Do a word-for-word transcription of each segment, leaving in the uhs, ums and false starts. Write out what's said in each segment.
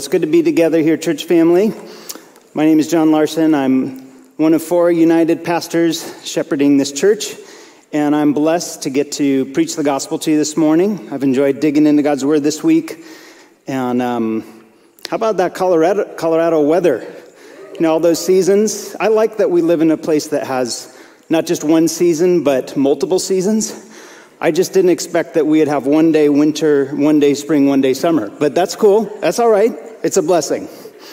It's good to be together here, church family. My name is John Larson. I'm one of four United pastors shepherding this church, and I'm blessed to get to preach the gospel to you this morning. I've enjoyed digging into God's Word this week. And um, how about that Colorado, Colorado weather? You know, all those seasons. I like that we live in a place that has not just one season, but multiple seasons. I just didn't expect that we'd have one day winter, one day spring, one day summer. But that's cool. That's all right. It's a blessing.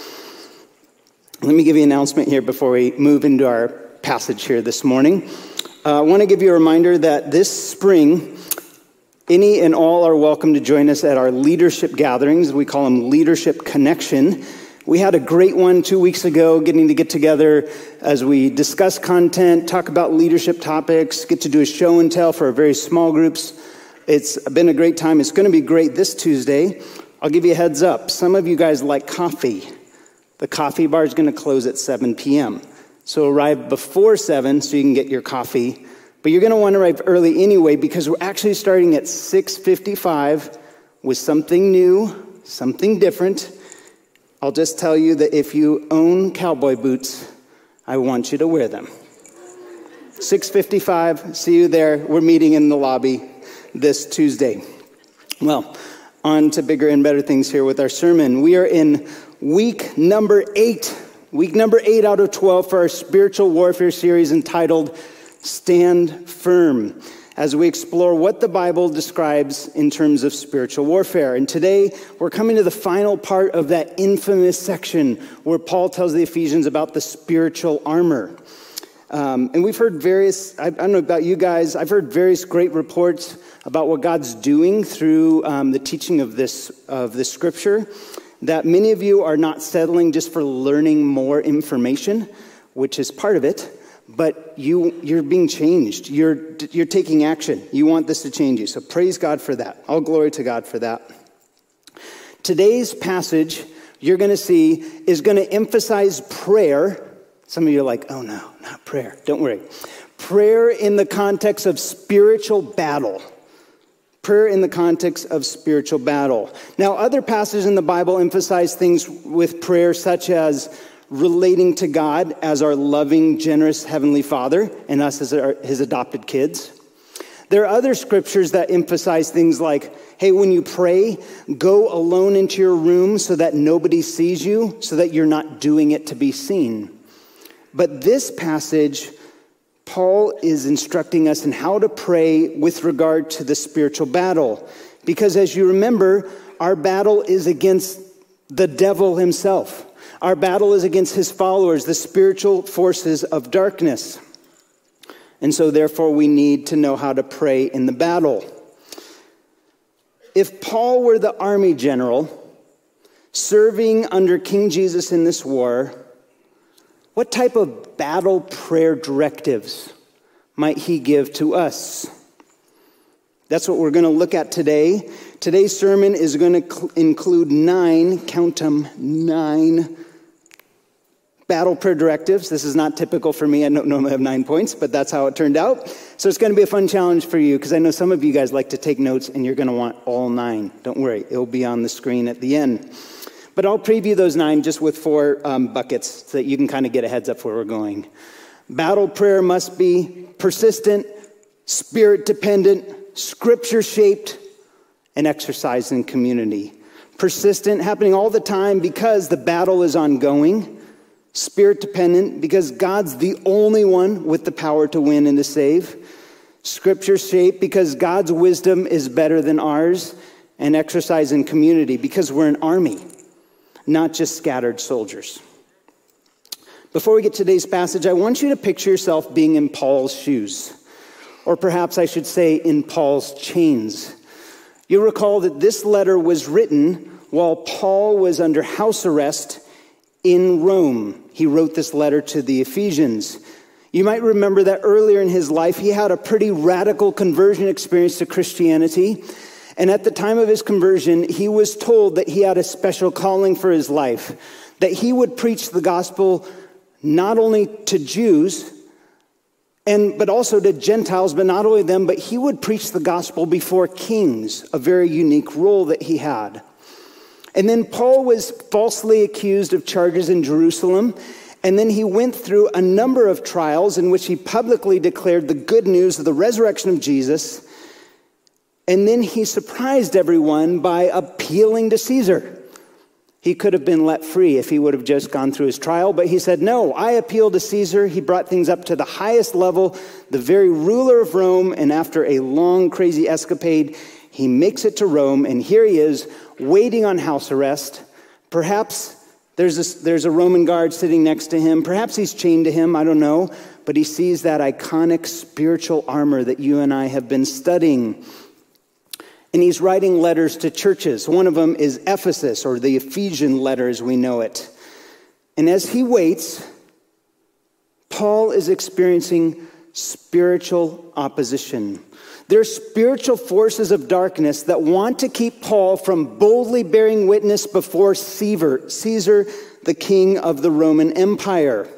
Let me give you an announcement here before we move into our passage here this morning. Uh, I want to give you a reminder that this spring, any and all are welcome to join us at our leadership gatherings. We call them Leadership Connection. We had a great one two weeks ago, getting to get together as we discuss content, talk about leadership topics, get to do a show and tell for our very small groups. It's been a great time. It's going to be great this Tuesday. I'll give you a heads up. Some of you guys like coffee. The coffee bar is going to close at seven p.m. So arrive before seven so you can get your coffee. But you're going to want to arrive early anyway because we're actually starting at six fifty-five with something new, something different. I'll just tell you that if you own cowboy boots, I want you to wear them. six fifty-five, see you there. We're meeting in the lobby this Tuesday. Well, on to bigger and better things here with our sermon. We are in week number eight, week number eight out of twelve for our spiritual warfare series entitled Stand Firm, as we explore what the Bible describes in terms of spiritual warfare. And today, we're coming to the final part of that infamous section where Paul tells the Ephesians about the spiritual armor. Um, and we've heard various, I, I don't know about you guys, I've heard various great reports about what God's doing through um, the teaching of this, of this scripture, that many of you are not settling just for learning more information, which is part of it, but you, you're being changed. You're, you're taking action. You want this to change you. So praise God for that. All glory to God for that. Today's passage, you're going to see, is going to emphasize prayer. Some of you are like, oh no, not prayer. Don't worry. Prayer in the context of spiritual battle. Prayer in the context of spiritual battle. Now, other passages in the Bible emphasize things with prayer, such as relating to God as our loving, generous Heavenly Father, and us as our, His adopted kids. There are other scriptures that emphasize things like, hey, when you pray, go alone into your room so that nobody sees you, so that you're not doing it to be seen. But this passage, Paul is instructing us in how to pray with regard to the spiritual battle. Because as you remember, our battle is against the devil himself. Our battle is against his followers, the spiritual forces of darkness. And so therefore we need to know how to pray in the battle. If Paul were the army general serving under King Jesus in this war, what type of battle prayer directives might he give to us? That's what we're going to look at today. Today's sermon is going to cl- include nine, count them, nine battle prayer directives. This is not typical for me. I don't normally have nine points, but that's how it turned out. So it's going to be a fun challenge for you because I know some of you guys like to take notes and you're going to want all nine. Don't worry, it'll be on the screen at the end. But I'll preview those nine just with four um, buckets so that you can kind of get a heads up where we're going. Battle prayer must be persistent, spirit-dependent, scripture-shaped, and exercised in community. Persistent, happening all the time because the battle is ongoing. Spirit-dependent, because God's the only one with the power to win and to save. Scripture-shaped, because God's wisdom is better than ours. And exercise in community, because we're an army, not just scattered soldiers. Before we get to today's passage, I want you to picture yourself being in Paul's shoes. Or perhaps I should say in Paul's chains. You'll recall that this letter was written while Paul was under house arrest in Rome. He wrote this letter to the Ephesians. You might remember that earlier in his life, he had a pretty radical conversion experience to Christianity. And at the time of his conversion, he was told that he had a special calling for his life, that he would preach the gospel not only to Jews, and but also to Gentiles, but not only them, but he would preach the gospel before kings, a very unique role that he had. And then Paul was falsely accused of charges in Jerusalem. And then he went through a number of trials in which he publicly declared the good news of the resurrection of Jesus. And then he surprised everyone by appealing to Caesar. He could have been let free if he would have just gone through his trial, but he said, no, I appeal to Caesar. He brought things up to the highest level, the very ruler of Rome, and after a long, crazy escapade, he makes it to Rome, and here he is, waiting on house arrest. Perhaps there's a, there's a Roman guard sitting next to him. Perhaps he's chained to him, I don't know, but he sees that iconic spiritual armor that you and I have been studying. And he's writing letters to churches. One of them is Ephesus, or the Ephesian letter as we know it. And as he waits, Paul is experiencing spiritual opposition. There are spiritual forces of darkness that want to keep Paul from boldly bearing witness before Caesar, Caesar, the king of the Roman Empire.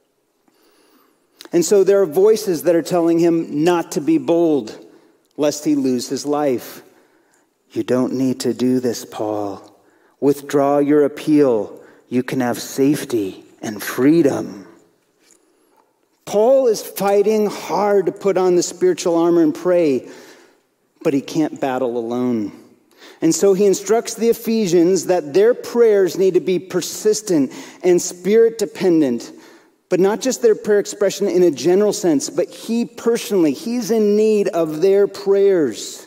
And so there are voices that are telling him not to be bold, lest he lose his life. You don't need to do this, Paul. Withdraw your appeal. You can have safety and freedom. Paul is fighting hard to put on the spiritual armor and pray, but he can't battle alone. And so he instructs the Ephesians that their prayers need to be persistent and spirit-dependent, but not just their prayer expression in a general sense, but he personally, he's in need of their prayers.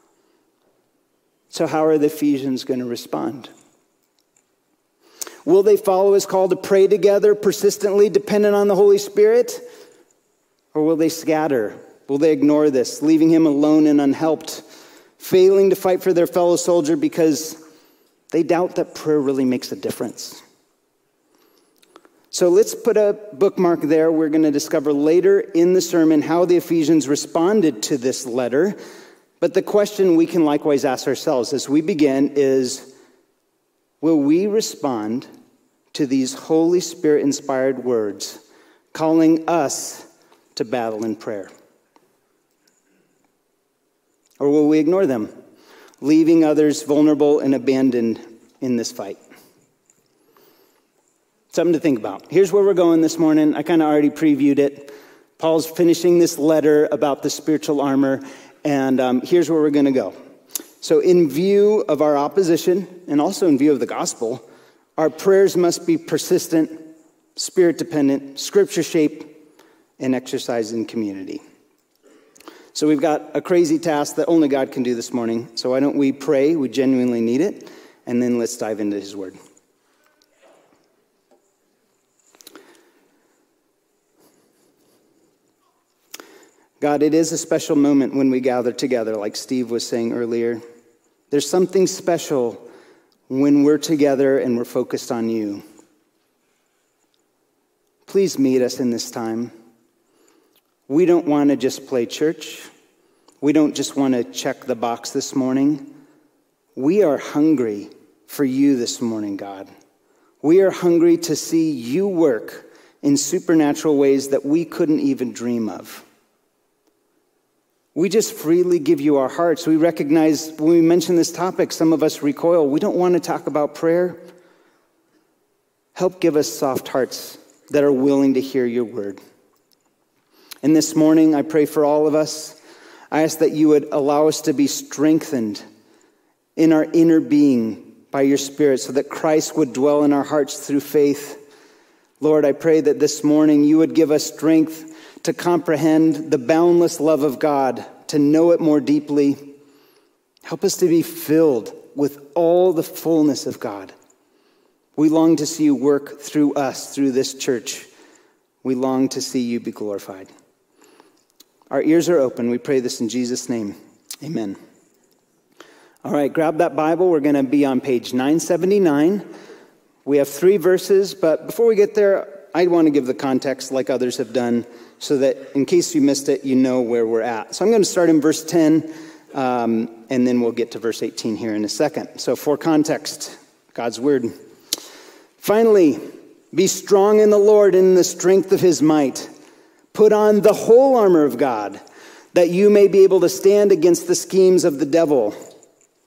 So how are the Ephesians going to respond? Will they follow his call to pray together, persistently dependent on the Holy Spirit? Or will they scatter? Will they ignore this, leaving him alone and unhelped, failing to fight for their fellow soldier because they doubt that prayer really makes a difference? So let's put a bookmark there. We're going to discover later in the sermon how the Ephesians responded to this letter. But the question we can likewise ask ourselves as we begin is, will we respond to these Holy Spirit-inspired words, calling us to battle in prayer? Or will we ignore them, leaving others vulnerable and abandoned in this fight? Something to think about. Here's where we're going this morning. I kind of already previewed it. Paul's finishing this letter about the spiritual armor. And um, here's where we're going to go. So in view of our opposition, and also in view of the gospel, our prayers must be persistent, spirit-dependent, scripture-shaped, and exercised in community. So we've got a crazy task that only God can do this morning. So why don't we pray? We genuinely need it. And then let's dive into his word. God, it is a special moment when we gather together, like Steve was saying earlier. There's something special when we're together and we're focused on you. Please meet us in this time. We don't want to just play church. We don't just want to check the box this morning. We are hungry for you this morning, God. We are hungry to see you work in supernatural ways that we couldn't even dream of. We just freely give you our hearts. We recognize when we mention this topic, some of us recoil. We don't want to talk about prayer. Help give us soft hearts that are willing to hear your word. And this morning, I pray for all of us. I ask that you would allow us to be strengthened in our inner being by your Spirit so that Christ would dwell in our hearts through faith. Lord, I pray that this morning you would give us strength to comprehend the boundless love of God, to know it more deeply. Help us to be filled with all the fullness of God. We long to see you work through us, through this church. We long to see you be glorified. Our ears are open. We pray this in Jesus' name. Amen. All right, grab that Bible. We're going to be on page nine seventy-nine. We have three verses, but before we get there, I want to give the context like others have done so that in case you missed it, you know where we're at. So I'm going to start in verse ten, um, and then we'll get to verse eighteen here in a second. So for context, God's word. Finally, be strong in the Lord and in the strength of his might. Put on the whole armor of God, that you may be able to stand against the schemes of the devil.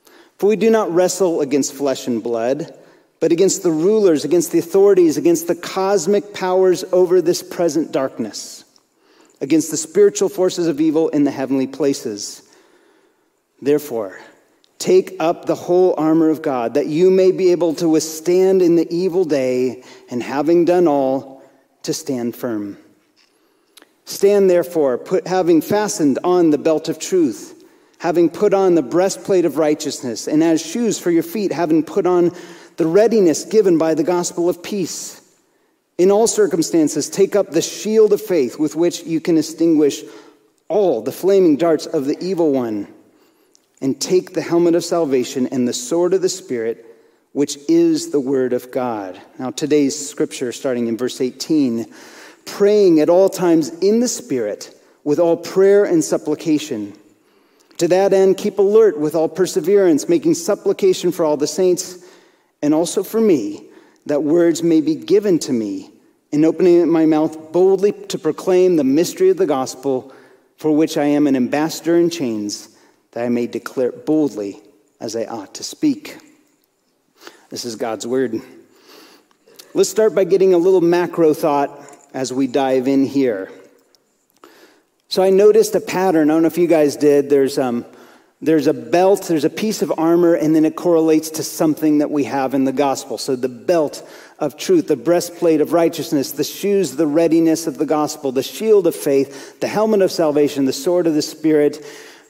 For we do not wrestle against flesh and blood, but against the rulers, against the authorities, against the cosmic powers over this present darkness, against the spiritual forces of evil in the heavenly places. Therefore, take up the whole armor of God, that you may be able to withstand in the evil day, and having done all, to stand firm. Stand therefore, put, having fastened on the belt of truth, having put on the breastplate of righteousness, and as shoes for your feet, having put on the readiness given by the gospel of peace. In all circumstances, take up the shield of faith with which you can extinguish all the flaming darts of the evil one, and take the helmet of salvation and the sword of the Spirit, which is the word of God. Now today's scripture, starting in verse eighteen, praying at all times in the Spirit with all prayer and supplication. To that end, keep alert with all perseverance, making supplication for all the saints, and also for me, that words may be given to me, in opening my mouth boldly to proclaim the mystery of the gospel, for which I am an ambassador in chains, that I may declare it boldly as I ought to speak. This is God's word. Let's start by getting a little macro thought as we dive in here. So I noticed a pattern. I don't know if you guys did. There's um, there's a belt, there's a piece of armor, and then it correlates to something that we have in the gospel. So the belt of truth, the breastplate of righteousness, the shoes, the readiness of the gospel, the shield of faith, the helmet of salvation, the sword of the Spirit,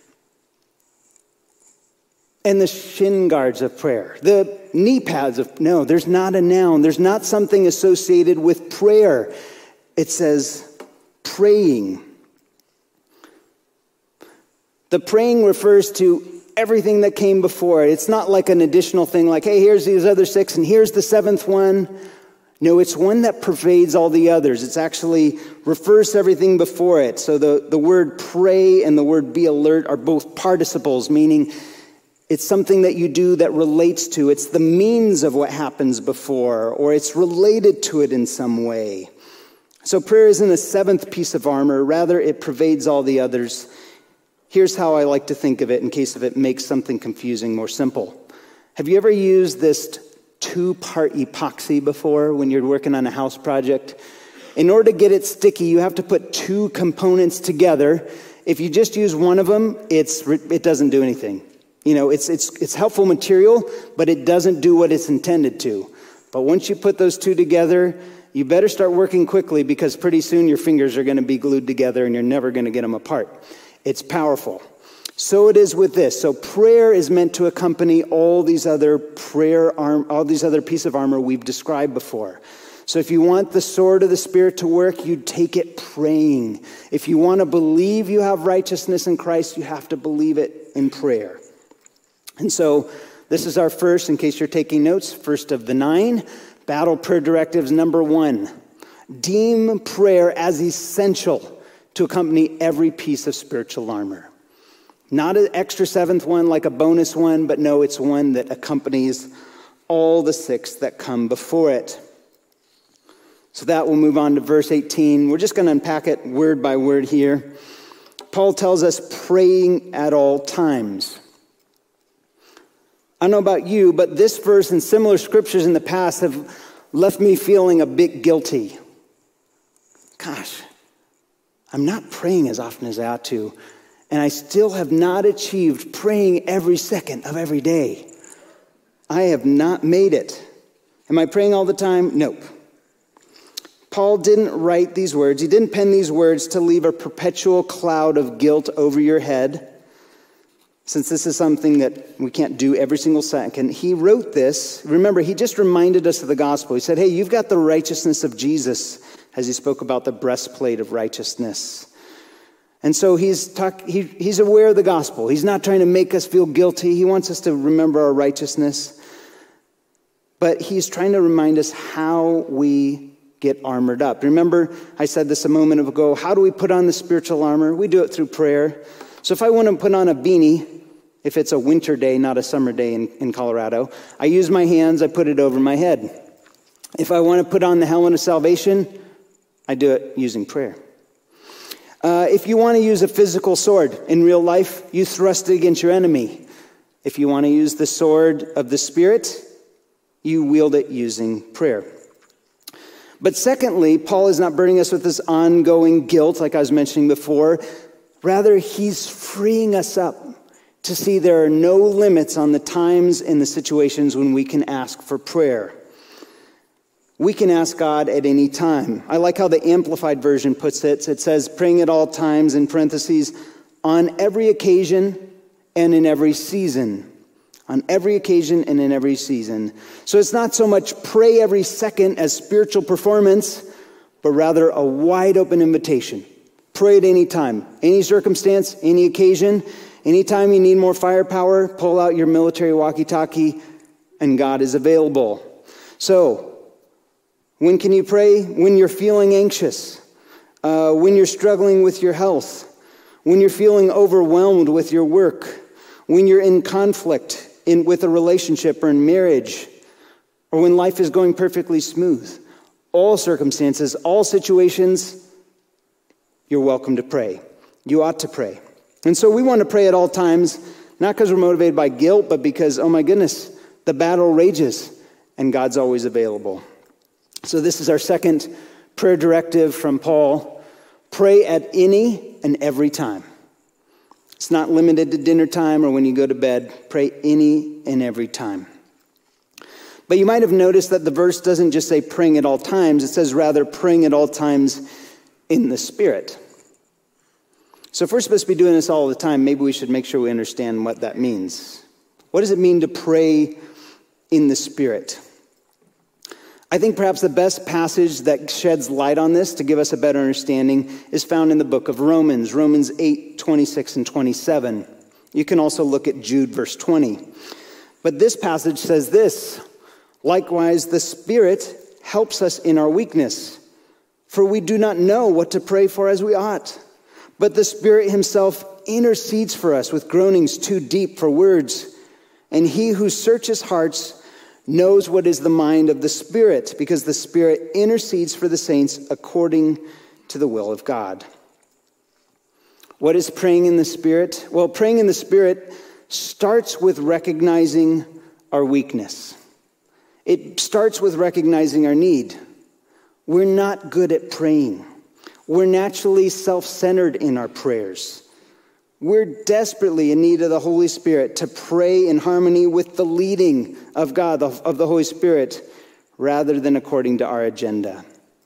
and the shin guards of prayer. The knee pads of, no, there's not a noun. There's not something associated with prayer. It says praying. The praying refers to everything that came before it. It's not like an additional thing like, hey, here's these other six and here's the seventh one. No, it's one that pervades all the others. It's actually refers to everything before it. So the, the word pray and the word be alert are both participles, meaning it's something that you do that relates to. It's the means of what happens before, or it's related to it in some way. So prayer isn't a seventh piece of armor. Rather, it pervades all the others. Here's how I like to think of it in case if it makes something confusing more simple. Have you ever used this two-part epoxy before when you're working on a house project? In order to get it sticky, you have to put two components together. If you just use one of them, it's it doesn't do anything. You know, it's it's it's helpful material, but it doesn't do what it's intended to. But once you put those two together, you better start working quickly because pretty soon your fingers are going to be glued together and you're never going to get them apart. It's powerful. So it is with this. So prayer is meant to accompany all these other prayer arm, all these other pieces of armor we've described before. So if you want the sword of the Spirit to work, you take it praying. If you want to believe you have righteousness in Christ, you have to believe it in prayer. And so this is our first, in case you're taking notes, first of the nine, battle prayer directives number one. Deem prayer as essential to accompany every piece of spiritual armor. Not an extra seventh one like a bonus one, but no, it's one that accompanies all the six that come before it. So that will move on to verse eighteen. We're just going to unpack it word by word here. Paul tells us praying at all times. I don't know about you, but this verse and similar scriptures in the past have left me feeling a bit guilty. Gosh, I'm not praying as often as I ought to, and I still have not achieved praying every second of every day. I have not made it. Am I praying all the time? Nope. Paul didn't write these words. He didn't pen these words to leave a perpetual cloud of guilt over your head. Since this is something that we can't do every single second, he wrote this. Remember, he just reminded us of the gospel. He said, hey, you've got the righteousness of Jesus, as he spoke about the breastplate of righteousness. And so he's talk, he, he's aware of the gospel. He's not trying to make us feel guilty. He wants us to remember our righteousness. But he's trying to remind us how we get armored up. Remember, I said this a moment ago, how do we put on the spiritual armor? We do it through prayer. So if I want to put on a beanie, if it's a winter day, not a summer day in, in Colorado, I use my hands, I put it over my head. If I want to put on the helmet of salvation, I do it using prayer. Uh, if you want to use a physical sword in real life, you thrust it against your enemy. If you want to use the sword of the Spirit, you wield it using prayer. But secondly, Paul is not burdening us with this ongoing guilt, like I was mentioning before. Rather, he's freeing us up to see there are no limits on the times and the situations when we can ask for prayer. We can ask God at any time. I like how the Amplified Version puts it. It says, praying at all times, in parentheses, on every occasion and in every season. On every occasion and in every season. So it's not so much pray every second as spiritual performance, but rather a wide open invitation. Pray at any time, any circumstance, any occasion. Anytime you need more firepower, pull out your military walkie-talkie, and God is available. So, when can you pray? When you're feeling anxious, uh, when you're struggling with your health, when you're feeling overwhelmed with your work, when you're in conflict in with a relationship or in marriage, or when life is going perfectly smooth. All circumstances, all situations, you're welcome to pray. You ought to pray. And so we want to pray at all times, not because we're motivated by guilt, but because, oh my goodness, the battle rages and God's always available. So this is our second prayer directive from Paul. Pray at any and every time. It's not limited to dinner time or when you go to bed. Pray any and every time. But you might have noticed that the verse doesn't just say praying at all times. It says rather praying at all times in the Spirit. So if we're supposed to be doing this all the time, maybe we should make sure we understand what that means. What does it mean to pray in the Spirit? I think perhaps the best passage that sheds light on this to give us a better understanding is found in the book of Romans, Romans eight, twenty-six and twenty-seven. You can also look at Jude, verse twenty. But this passage says this, likewise, the Spirit helps us in our weakness, for we do not know what to pray for as we ought. But the Spirit himself intercedes for us with groanings too deep for words. And he who searches hearts knows what is the mind of the Spirit, because the Spirit intercedes for the saints according to the will of God. What is praying in the Spirit? Well, praying in the Spirit starts with recognizing our weakness. It starts with recognizing our need. We're not good at praying. We're naturally self-centered in our prayers. We're desperately in need of the Holy Spirit to pray in harmony with the leading of God, of the Holy Spirit, rather than according to our agenda.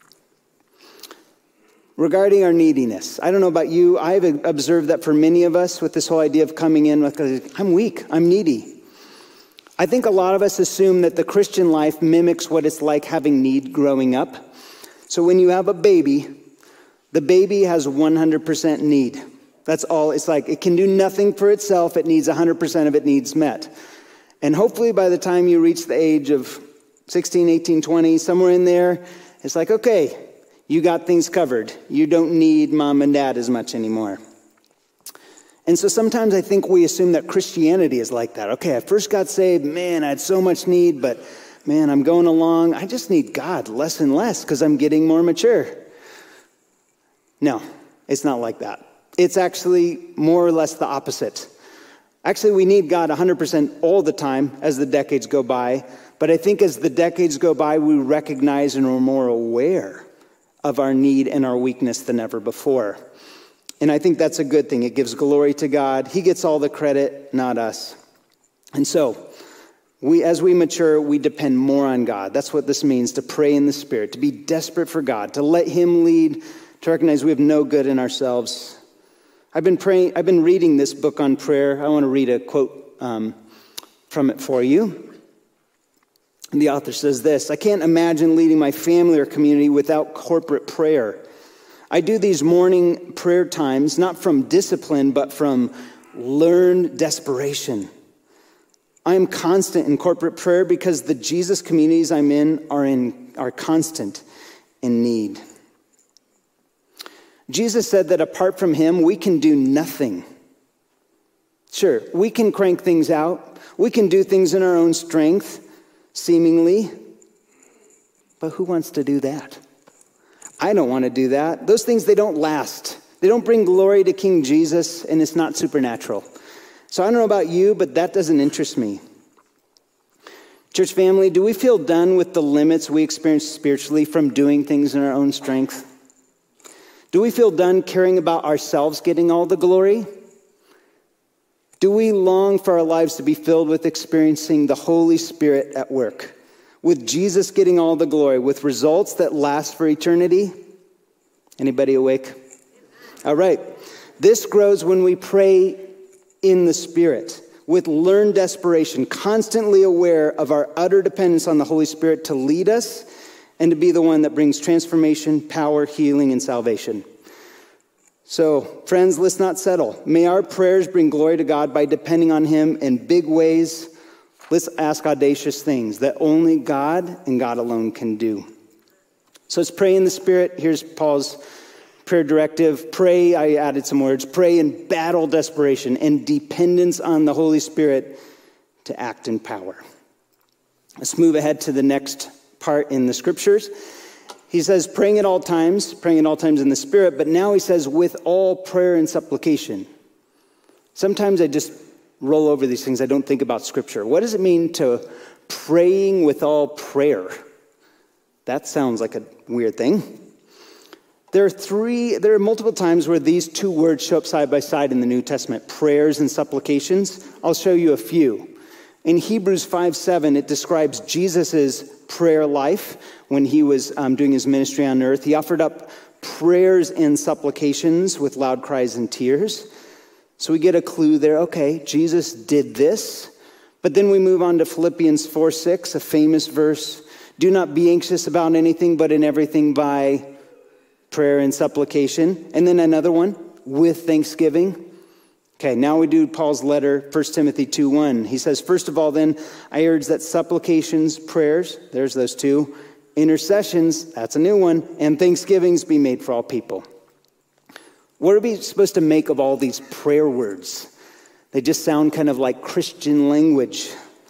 Regarding our neediness, I don't know about you, I've observed that for many of us with this whole idea of coming in with, I'm weak, I'm needy. I think a lot of us assume that the Christian life mimics what it's like having need growing up. So when you have a baby, the baby has one hundred percent need. That's all. It's like it can do nothing for itself. It needs one hundred percent of it needs met. And hopefully by the time you reach the age of sixteen, eighteen, twenty, somewhere in there, it's like, okay, you got things covered. You don't need mom and dad as much anymore. And so sometimes I think we assume that Christianity is like that. Okay, I first got saved. Man, I had so much need, but man, I'm going along. I just need God less and less because I'm getting more mature. No, it's not like that. It's actually more or less the opposite. Actually, we need God one hundred percent all the time as the decades go by. But I think as the decades go by, we recognize and we're more aware of our need and our weakness than ever before. And I think that's a good thing. It gives glory to God. He gets all the credit, not us. And so, we, as we mature, we depend more on God. That's what this means, to pray in the Spirit, to be desperate for God, to let Him lead, to recognize we have no good in ourselves. I've been praying. I've been reading this book on prayer. I want to read a quote um, from it for you. And the author says this: I can't imagine leading my family or community without corporate prayer. I do these morning prayer times, not from discipline, but from learned desperation. I am constant in corporate prayer because the Jesus communities I'm in are in are constant in need. Jesus said that apart from him, we can do nothing. Sure, we can crank things out. We can do things in our own strength, seemingly. But who wants to do that? I don't want to do that. Those things, they don't last. They don't bring glory to King Jesus, and it's not supernatural. So I don't know about you, but that doesn't interest me. Church family, do we feel done with the limits we experience spiritually from doing things in our own strength? Do we feel done caring about ourselves getting all the glory? Do we long for our lives to be filled with experiencing the Holy Spirit at work, with Jesus getting all the glory, with results that last for eternity? Anybody awake? All right. This grows when we pray in the Spirit, with learned desperation, constantly aware of our utter dependence on the Holy Spirit to lead us and to be the one that brings transformation, power, healing, and salvation. So, friends, let's not settle. May our prayers bring glory to God by depending on Him in big ways. Let's ask audacious things that only God and God alone can do. So let's pray in the Spirit. Here's Paul's prayer directive. Pray, I added some words, pray in battle desperation and dependence on the Holy Spirit to act in power. Let's move ahead to the next part in the scriptures. He says, praying at all times, praying at all times in the Spirit, but now he says, with all prayer and supplication. Sometimes I just roll over these things. I don't think about scripture. What does it mean to praying with all prayer? That sounds like a weird thing. There are three, there are multiple times where these two words show up side by side in the New Testament, prayers and supplications. I'll show you a few. In Hebrews five seven, it describes Jesus' prayer life when he was um, doing his ministry on earth. He offered up prayers and supplications with loud cries and tears. So we get a clue there. Okay, Jesus did this. But then we move on to Philippians four six, a famous verse. Do not be anxious about anything, but in everything by prayer and supplication. And then another one, with thanksgiving. Okay, now we do Paul's letter, First Timothy two one. He says, first of all, then, I urge that supplications, prayers, there's those two, intercessions, that's a new one, and thanksgivings be made for all people. What are we supposed to make of all these prayer words? They just sound kind of like Christian language.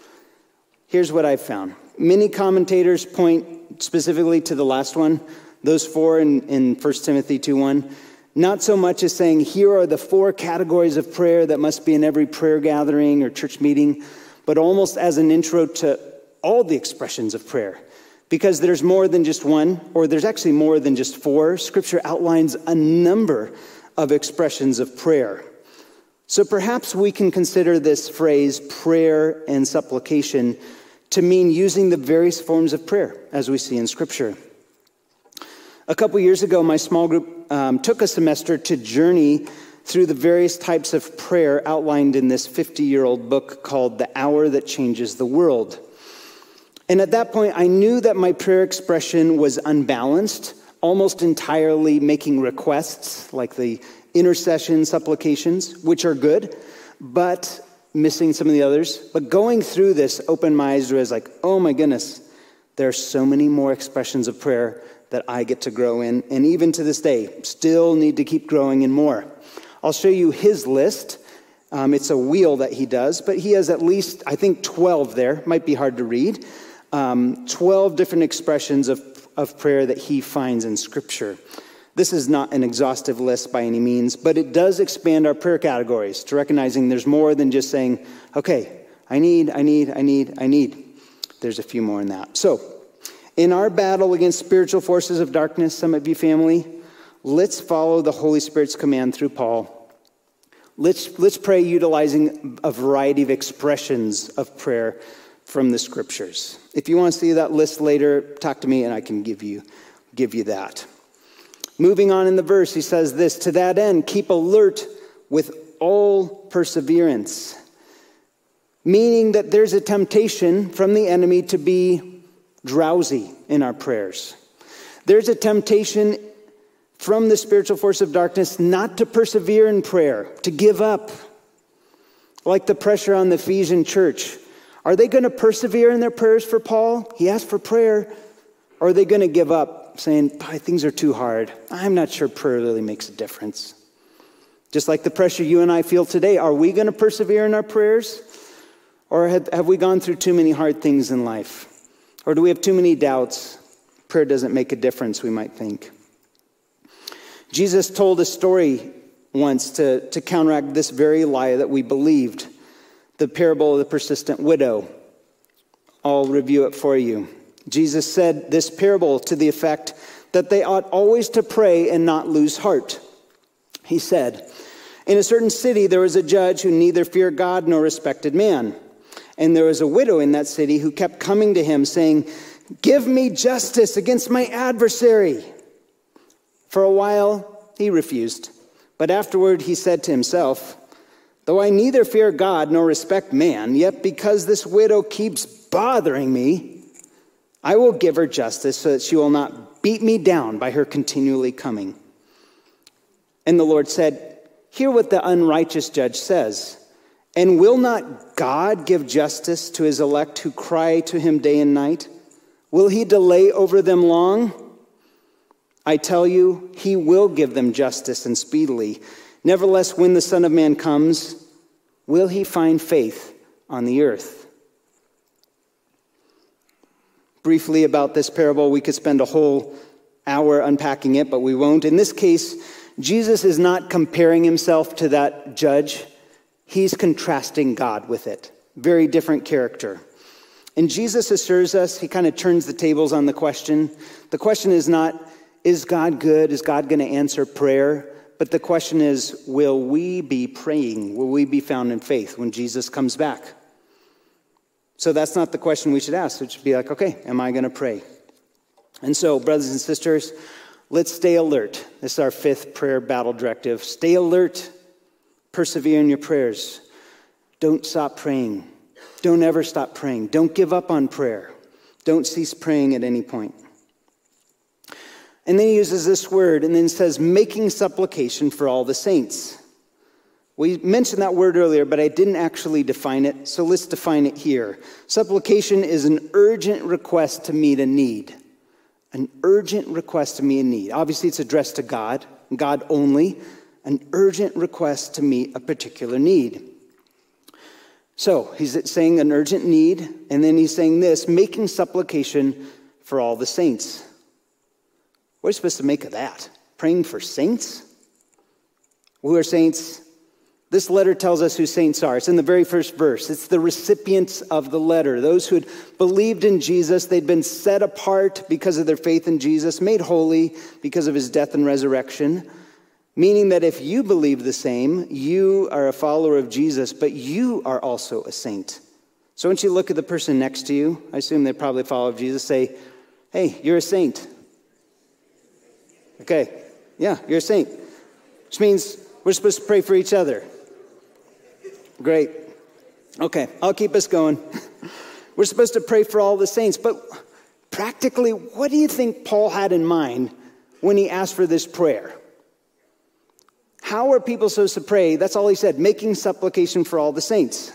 Here's what I've found. Many commentators point specifically to the last one, those four in, in First Timothy two one. Not so much as saying, here are the four categories of prayer that must be in every prayer gathering or church meeting, but almost as an intro to all the expressions of prayer. Because there's more than just one, or there's actually more than just four. Scripture outlines a number of expressions of prayer. So perhaps we can consider this phrase, prayer and supplication, to mean using the various forms of prayer, as we see in Scripture. A couple years ago, my small group um, took a semester to journey through the various types of prayer outlined in this fifty-year-old book called The Hour That Changes the World. And at that point, I knew that my prayer expression was unbalanced, almost entirely making requests, like the intercession supplications, which are good, but missing some of the others. But going through this opened my eyes to, I was like, oh my goodness, there are so many more expressions of prayer that I get to grow in, and even to this day, still need to keep growing in more. I'll show you his list. Um, it's a wheel that he does, but he has at least, I think, twelve there. Might be hard to read. Um, twelve different expressions of, of prayer that he finds in Scripture. This is not an exhaustive list by any means, but it does expand our prayer categories to recognizing there's more than just saying, okay, I need, I need, I need, I need. There's a few more in that. So, in our battle against spiritual forces of darkness, some of you family, let's follow the Holy Spirit's command through Paul. Let's, let's pray utilizing a variety of expressions of prayer from the Scriptures. If you want to see that list later, talk to me and I can give you, give you that. Moving on in the verse, he says this, to that end, keep alert with all perseverance. Meaning that there's a temptation from the enemy to be drowsy in our prayers. There's a temptation from the spiritual force of darkness not to persevere in prayer, to give up. Like the pressure on the Ephesian church. Are they going to persevere in their prayers for Paul? He asked for prayer. Or are they going to give up, saying, things are too hard. I'm not sure prayer really makes a difference. Just like the pressure you and I feel today, are we going to persevere in our prayers? Or have, have we gone through too many hard things in life? Or do we have too many doubts? Prayer doesn't make a difference, we might think. Jesus told a story once to, to counteract this very lie that we believed. the parable of the persistent widow. I'll review it for you. Jesus said this parable to the effect that they ought always to pray and not lose heart. He said, "In a certain city there was a judge who neither feared God nor respected man. And there was a widow in that city who kept coming to him saying, 'Give me justice against my adversary.' For a while he refused, but afterward he said to himself, 'Though I neither fear God nor respect man, yet because this widow keeps bothering me, I will give her justice so that she will not beat me down by her continually coming.' And the Lord said, 'Hear what the unrighteous judge says. And will not God give justice to his elect who cry to him day and night? Will he delay over them long? I tell you, he will give them justice and speedily. Nevertheless, when the Son of Man comes, will he find faith on the earth?'" Briefly about this parable, we could spend a whole hour unpacking it, but we won't. In this case, Jesus is not comparing himself to that judge. He's contrasting God with it. Very different character. And Jesus assures us, he kind of turns the tables on the question. The question is not, is God good? Is God going to answer prayer? But the question is, will we be praying? Will we be found in faith when Jesus comes back? So that's not the question we should ask. It should be like, okay, am I going to pray? And so, brothers and sisters, let's stay alert. This is our fifth prayer battle directive. Stay alert. Persevere in your prayers. Don't stop praying. Don't ever stop praying. Don't give up on prayer. Don't cease praying at any point. And then he uses this word and then says, making supplication for all the saints. We mentioned that word earlier, but I didn't actually define it, so let's define it here. Supplication is an urgent request to meet a need. An urgent request to meet a need. Obviously, it's addressed to God, God only. An urgent request to meet a particular need. So, he's saying an urgent need, and then he's saying this, making supplication for all the saints. What are you supposed to make of that? Praying for saints? Who are saints? This letter tells us who saints are. It's in the very first verse. It's the recipients of the letter. Those who had believed in Jesus, they'd been set apart because of their faith in Jesus, made holy because of his death and resurrection. Meaning that if you believe the same, you are a follower of Jesus, but you are also a saint. So once you look at the person next to you, I assume they probably follow Jesus, say, hey, you're a saint. Okay, yeah, you're a saint. Which means we're supposed to pray for each other. Great. Okay, I'll keep us going. We're supposed to pray for all the saints, but practically, what do you think Paul had in mind when he asked for this prayer? How are people supposed to pray? That's all he said, making supplication for all the saints.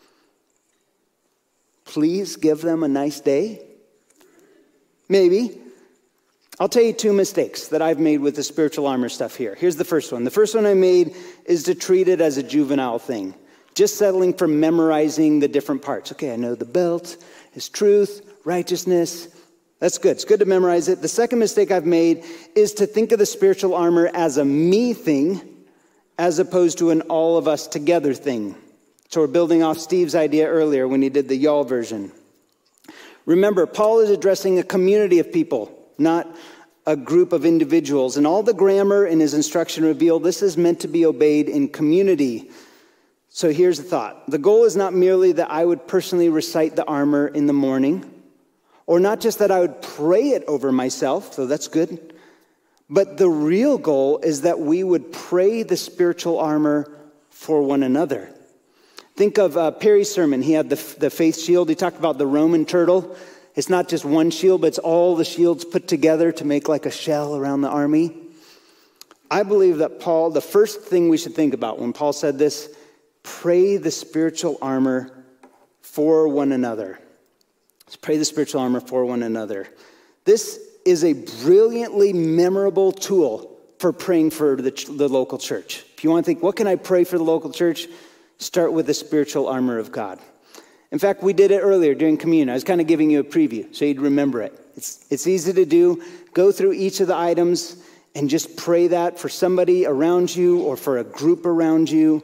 Please give them a nice day? Maybe. I'll tell you two mistakes that I've made with the spiritual armor stuff here. Here's the first one. The first one I made is to treat it as a juvenile thing. Just settling for memorizing the different parts. Okay, I know the belt is truth, righteousness. That's good. It's good to memorize it. The second mistake I've made is to think of the spiritual armor as a me thing as opposed to an all of us together thing. So we're building off Steve's idea earlier when he did the y'all version. Remember, Paul is addressing a community of people, not a group of individuals. And all the grammar in his instruction reveal this is meant to be obeyed in community. So here's the thought. The goal is not merely that I would personally recite the armor in the morning, or not just that I would pray it over myself, so that's good. But the real goal is that we would pray the spiritual armor for one another. Think of uh, Perry's sermon. He had the, the faith shield. He talked about the Roman turtle. It's not just one shield, but it's all the shields put together to make like a shell around the army. I believe that Paul, the first thing we should think about when Paul said this, pray the spiritual armor for one another. Let's pray the spiritual armor for one another. This is a brilliantly memorable tool for praying for the, the local church. If you want to think, what can I pray for the local church? Start with the spiritual armor of God. In fact, we did it earlier during communion. I was kind of giving you a preview so you'd remember it. It's, it's easy to do. Go through each of the items and just pray that for somebody around you or for a group around you.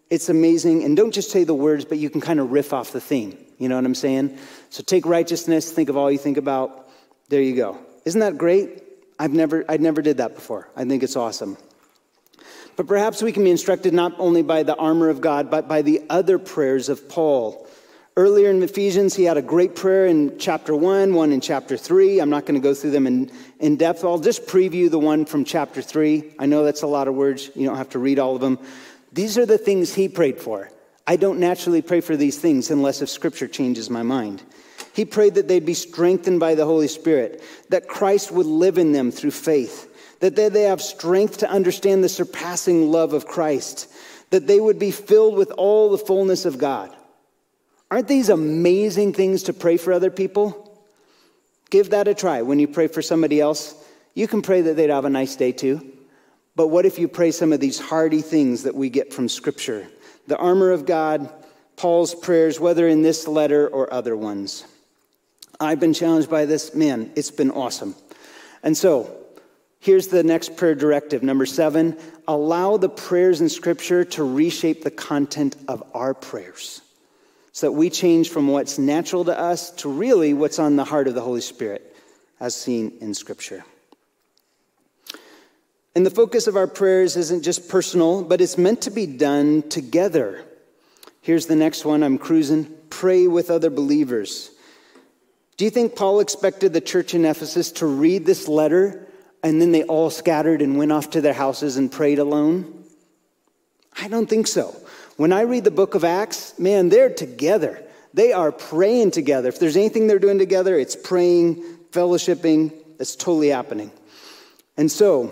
It's amazing. And don't just say the words, but you can kind of riff off the theme. You know what I'm saying? So take righteousness, think of all you think about. There you go. Isn't that great? I've never, I never did that before. I think it's awesome. But perhaps we can be instructed not only by the armor of God, but by the other prayers of Paul. Earlier in Ephesians, he had a great prayer in chapter one, one in chapter three. I'm not going to go through them in, in depth. I'll just preview the one from chapter three. I know that's a lot of words. You don't have to read all of them. These are the things he prayed for. I don't naturally pray for these things unless if Scripture changes my mind. He prayed that they'd be strengthened by the Holy Spirit, that Christ would live in them through faith, that they, they have strength to understand the surpassing love of Christ, that they would be filled with all the fullness of God. Aren't these amazing things to pray for other people? Give that a try. When you pray for somebody else, you can pray that they'd have a nice day too. But what if you pray some of these hearty things that we get from Scripture? The armor of God, Paul's prayers, whether in this letter or other ones. I've been challenged by this. Man, it's been awesome. And so, here's the next prayer directive. Number seven, allow the prayers in Scripture to reshape the content of our prayers, so that we change from what's natural to us to really what's on the heart of the Holy Spirit, as seen in Scripture. And the focus of our prayers isn't just personal, but it's meant to be done together. Here's the next one. I'm cruising. Pray with other believers. Do you think Paul expected the church in Ephesus to read this letter and then they all scattered and went off to their houses and prayed alone? I don't think so. When I read the book of Acts, man, they're together. They are praying together. If there's anything they're doing together, it's praying, fellowshipping. It's totally happening. And so,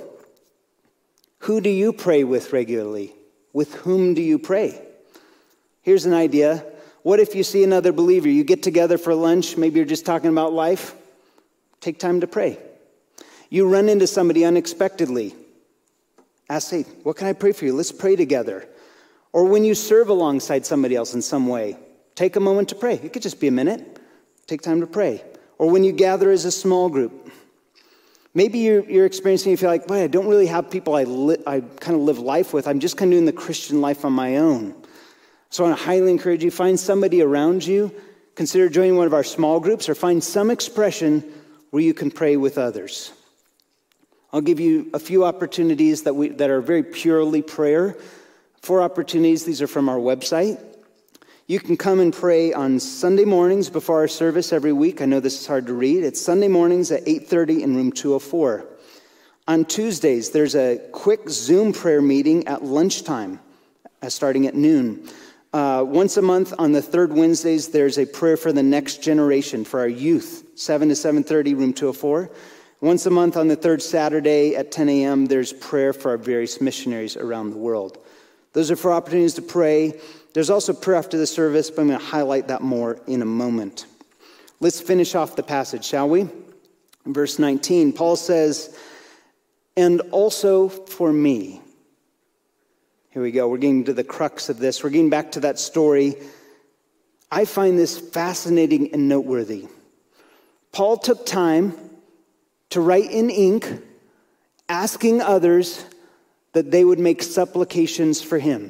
who do you pray with regularly? With whom do you pray? Here's an idea. What if you see another believer? You get together for lunch. Maybe you're just talking about life. Take time to pray. You run into somebody unexpectedly. Ask, hey, what can I pray for you? Let's pray together. Or when you serve alongside somebody else in some way, take a moment to pray. It could just be a minute. Take time to pray. Or when you gather as a small group. Maybe you're, you're experiencing, you feel like, boy, I don't really have people I, li- I kind of live life with. I'm just kind of doing the Christian life on my own. So I want to highly encourage you, find somebody around you. Consider joining one of our small groups or find some expression where you can pray with others. I'll give you a few opportunities that we that are very purely prayer. Four opportunities. These are from our website. You can come and pray on Sunday mornings before our service every week. I know this is hard to read. It's Sunday mornings at eight thirty in room two oh four. On Tuesdays, there's a quick Zoom prayer meeting at lunchtime, uh, starting at noon. Uh, once a month on the third Wednesdays, there's a prayer for the next generation for our youth, seven to seven thirty, room two oh four. Once a month on the third Saturday at ten a.m., there's prayer for our various missionaries around the world. Those are for opportunities to pray. There's also prayer after the service, but I'm going to highlight that more in a moment. Let's finish off the passage, shall we? In verse nineteen, Paul says, and also for me. Here we go. We're getting to the crux of this. We're getting back to that story. I find this fascinating and noteworthy. Paul took time to write in ink, asking others that they would make supplications for him.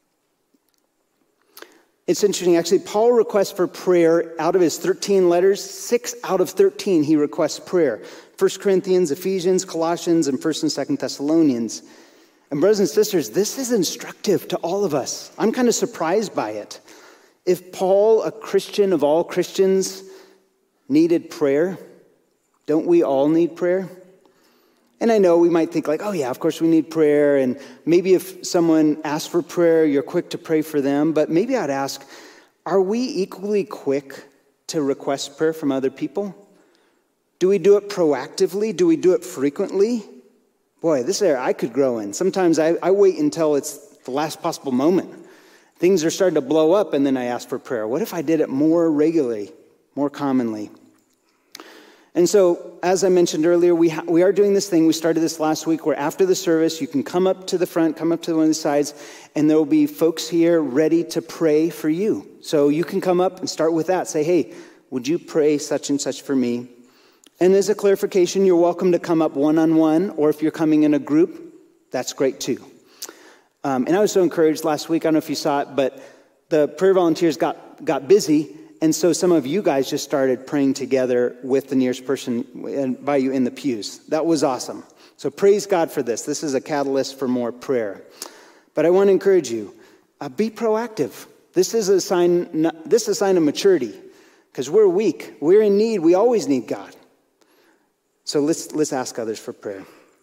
It's interesting, actually, Paul requests for prayer out of his thirteen letters. Six out of thirteen he requests prayer. First Corinthians, Ephesians, Colossians, and First and Second Thessalonians. And brothers and sisters, this is instructive to all of us. I'm kind of surprised by it. If Paul, a Christian of all Christians, needed prayer, don't we all need prayer? And I know we might think like, oh yeah, of course we need prayer. And maybe if someone asks for prayer, you're quick to pray for them. But maybe I'd ask, are we equally quick to request prayer from other people? Do we do it proactively? Do we do it frequently? Boy, this area I could grow in. Sometimes I, I wait until it's the last possible moment. Things are starting to blow up and then I ask for prayer. What if I did it more regularly, more commonly? And so, as I mentioned earlier, we ha- we are doing this thing. We started this last week where after the service, you can come up to the front, come up to one of the sides, and there will be folks here ready to pray for you. So you can come up and start with that. Say, hey, would you pray such and such for me? And as a clarification, you're welcome to come up one-on-one, or if you're coming in a group, that's great too. Um, and I was so encouraged last week. I don't know if you saw it, but the prayer volunteers got, got busy. And so some of you guys just started praying together with the nearest person by you in the pews. That was awesome. So praise God for this. This is a catalyst for more prayer. But I want to encourage you, uh, be proactive. This is a sign, this is a sign of maturity because we're weak. We're in need. We always need God. So let's, let's ask others for prayer.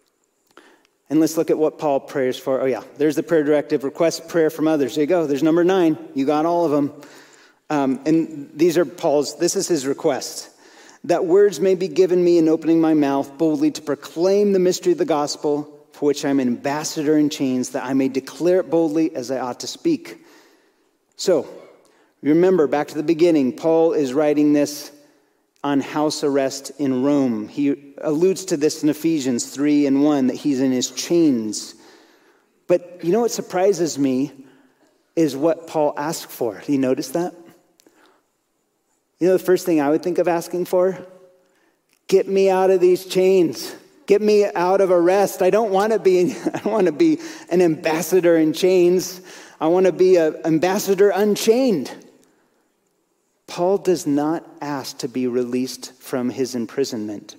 And let's look at what Paul prays for. Oh, yeah, there's the prayer directive. Request prayer from others. There you go. There's number nine. You got all of them. Um, and these are Paul's, this is his request. That words may be given me in opening my mouth boldly to proclaim the mystery of the gospel, for which I'm an ambassador in chains, that I may declare it boldly as I ought to speak. So, remember, back to the beginning, Paul is writing this on house arrest in Rome. He alludes to this in Ephesians three and one, that he's in his chains. But you know what surprises me is what Paul asked for. Do you notice that? You know the first thing I would think of asking for? Get me out of these chains. Get me out of arrest. I don't want to be, I don't want to be an ambassador in chains. I want to be an ambassador unchained. Paul does not ask to be released from his imprisonment.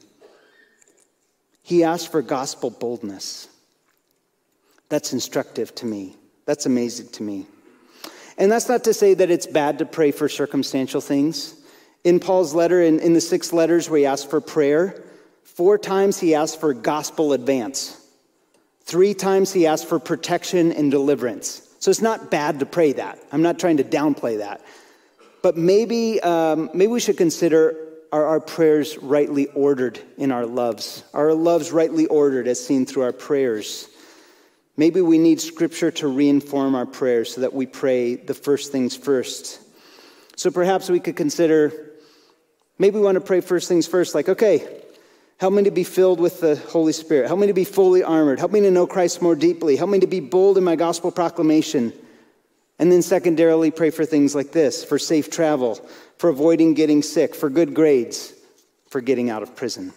He asks for gospel boldness. That's instructive to me. That's amazing to me. And that's not to say that it's bad to pray for circumstantial things. In Paul's letter, in, in the six letters where he asks for prayer, four times he asks for gospel advance. Three times he asks for protection and deliverance. So it's not bad to pray that. I'm not trying to downplay that. But maybe, um, maybe we should consider, are our prayers rightly ordered in our loves? Are our loves rightly ordered as seen through our prayers? Maybe we need scripture to reinform our prayers so that we pray the first things first. So perhaps we could consider, maybe we want to pray first things first, like, okay, help me to be filled with the Holy Spirit. Help me to be fully armored. Help me to know Christ more deeply. Help me to be bold in my gospel proclamation. And then secondarily, pray for things like this, for safe travel, for avoiding getting sick, for good grades, for getting out of prison.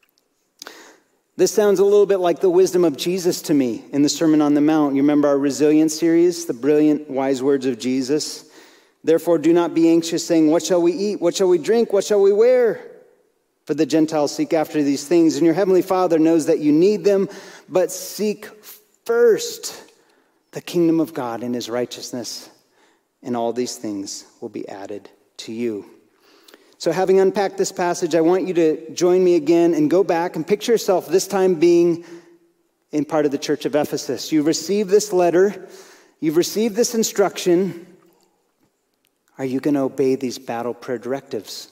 This sounds a little bit like the wisdom of Jesus to me in the Sermon on the Mount. You remember our Resilience series, the brilliant, wise words of Jesus? Therefore, do not be anxious, saying, what shall we eat? What shall we drink? What shall we wear? For the Gentiles seek after these things, and your heavenly Father knows that you need them, but seek first the kingdom of God and his righteousness, and all these things will be added to you. So having unpacked this passage, I want you to join me again and go back and picture yourself this time being in part of the church of Ephesus. You've received this letter. You've received this instruction. Are you going to obey these battle prayer directives?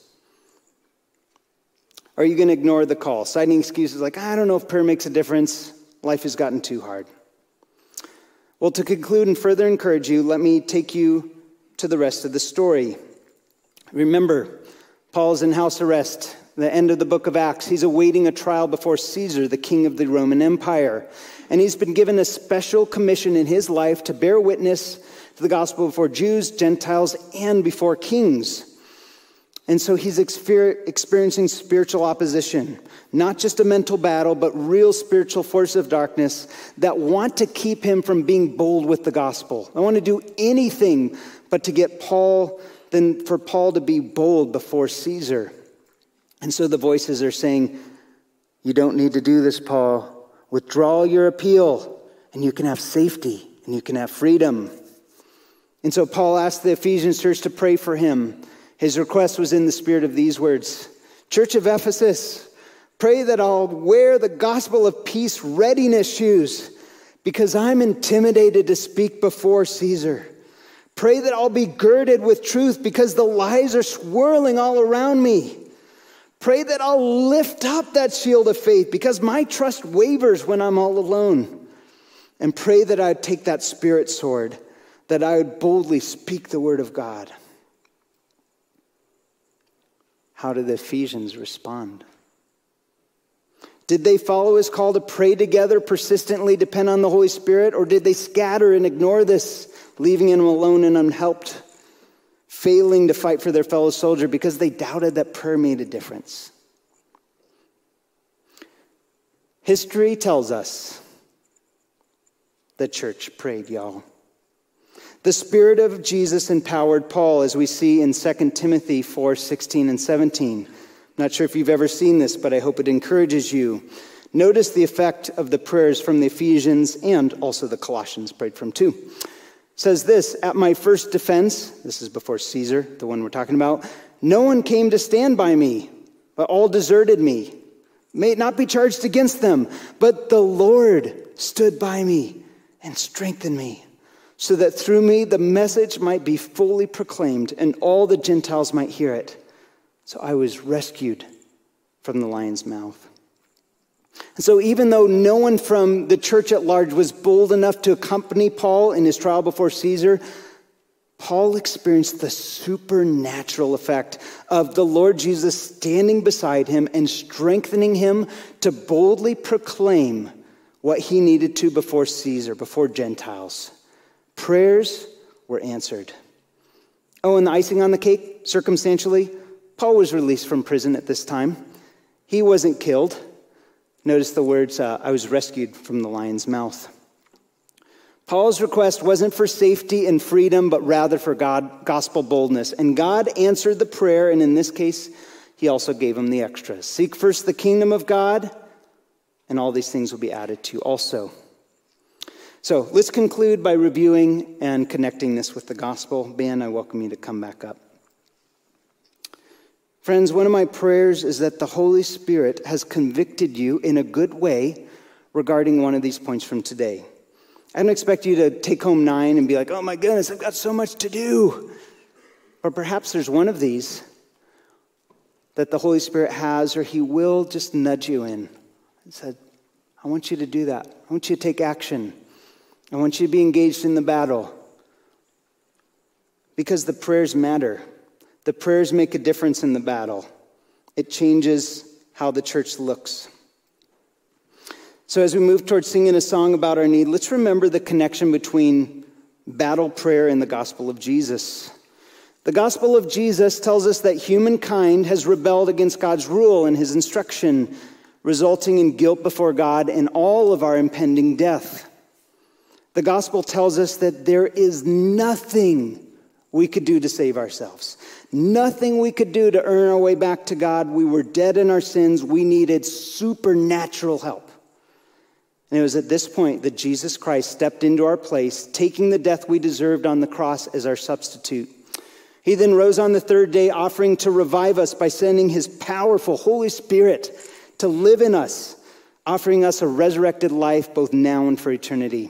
Or are you going to ignore the call, citing excuses like, I don't know if prayer makes a difference. Life has gotten too hard. Well, to conclude and further encourage you, let me take you to the rest of the story. Remember, Paul's in house arrest, the end of the book of Acts. He's awaiting a trial before Caesar, the king of the Roman Empire. And he's been given a special commission in his life to bear witness to the gospel before Jews, Gentiles, and before kings. And so he's exper- experiencing spiritual opposition, not just a mental battle, but real spiritual forces of darkness that want to keep him from being bold with the gospel. I want to do anything but to get Paul, then for Paul to be bold before Caesar. And so the voices are saying, you don't need to do this, Paul. Withdraw your appeal, and you can have safety, and you can have freedom. And so Paul asked the Ephesians church to pray for him. His request was in the spirit of these words. Church of Ephesus, pray that I'll wear the gospel of peace readiness shoes because I'm intimidated to speak before Caesar. Pray that I'll be girded with truth because the lies are swirling all around me. Pray that I'll lift up that shield of faith because my trust wavers when I'm all alone. And pray that I'd take that spirit sword, that I would boldly speak the word of God. How did the Ephesians respond? Did they follow his call to pray together, persistently depend on the Holy Spirit, or did they scatter and ignore this, leaving him alone and unhelped, failing to fight for their fellow soldier because they doubted that prayer made a difference? History tells us The church prayed, y'all. The Spirit of Jesus empowered Paul, as we see in Second Timothy four, sixteen and seventeen. I'm not sure if you've ever seen this, but I hope it encourages you. Notice the effect of the prayers from the Ephesians and also the Colossians prayed from too. It says this, at my first defense, this is before Caesar, the one we're talking about, no one came to stand by me, but all deserted me. May it not be charged against them, but the Lord stood by me and strengthened me, so that through me the message might be fully proclaimed and all the Gentiles might hear it. So I was rescued from the lion's mouth. And so even though no one from the church at large was bold enough to accompany Paul in his trial before Caesar, Paul experienced the supernatural effect of the Lord Jesus standing beside him and strengthening him to boldly proclaim what he needed to before Caesar, before Gentiles. Prayers were answered. Oh, and the icing on the cake, circumstantially, Paul was released from prison at this time. He wasn't killed. Notice the words, uh, I was rescued from the lion's mouth. Paul's request wasn't for safety and freedom, but rather for God, gospel boldness. And God answered the prayer, and in this case, he also gave him the extra. Seek first the kingdom of God, and all these things will be added to you also. So let's conclude by reviewing and connecting this with the gospel. Ben, I welcome you to come back up. Friends, one of my prayers is that the Holy Spirit has convicted you in a good way regarding one of these points from today. I don't expect you to take home nine and be like, oh my goodness, I've got so much to do. Or perhaps there's one of these that the Holy Spirit has, or he will just nudge you in and said, I want you to do that. I want you to take action. I want you to be engaged in the battle. Because the prayers matter. The prayers make a difference in the battle. It changes how the church looks. So as we move towards singing a song about our need, let's remember the connection between battle prayer and the gospel of Jesus. The gospel of Jesus tells us that humankind has rebelled against God's rule and his instruction, resulting in guilt before God and all of our impending death. The gospel tells us that there is nothing we could do to save ourselves. Nothing we could do to earn our way back to God. We were dead in our sins. We needed supernatural help. And it was at this point that Jesus Christ stepped into our place, taking the death we deserved on the cross as our substitute. He then rose on the third day, offering to revive us by sending his powerful Holy Spirit to live in us, offering us a resurrected life both now and for eternity.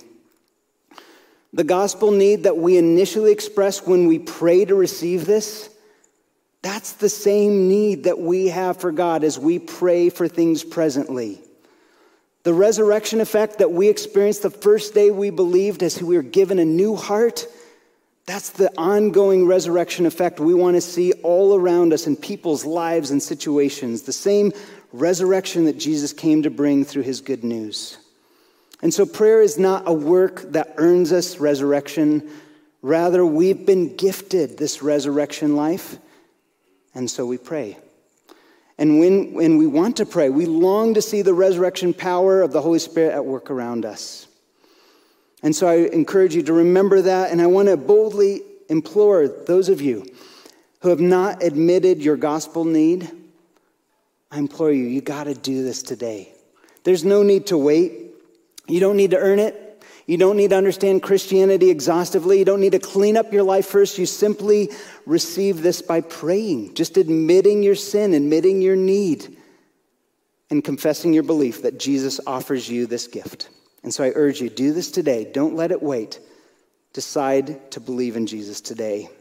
The gospel need that we initially express when we pray to receive this, that's the same need that we have for God as we pray for things presently. The resurrection effect that we experienced the first day we believed as we were given a new heart, that's the ongoing resurrection effect we want to see all around us in people's lives and situations. The same resurrection that Jesus came to bring through his good news. And so prayer is not a work that earns us resurrection. Rather, we've been gifted this resurrection life, and so we pray. And when, when we want to pray, we long to see the resurrection power of the Holy Spirit at work around us. And so I encourage you to remember that, and I want to boldly implore those of you who have not admitted your gospel need, I implore you, you got to do this today. There's no need to wait. You don't need to earn it. You don't need to understand Christianity exhaustively. You don't need to clean up your life first. You simply receive this by praying, just admitting your sin, admitting your need, and confessing your belief that Jesus offers you this gift. And so I urge you, do this today. Don't let it wait. Decide to believe in Jesus today.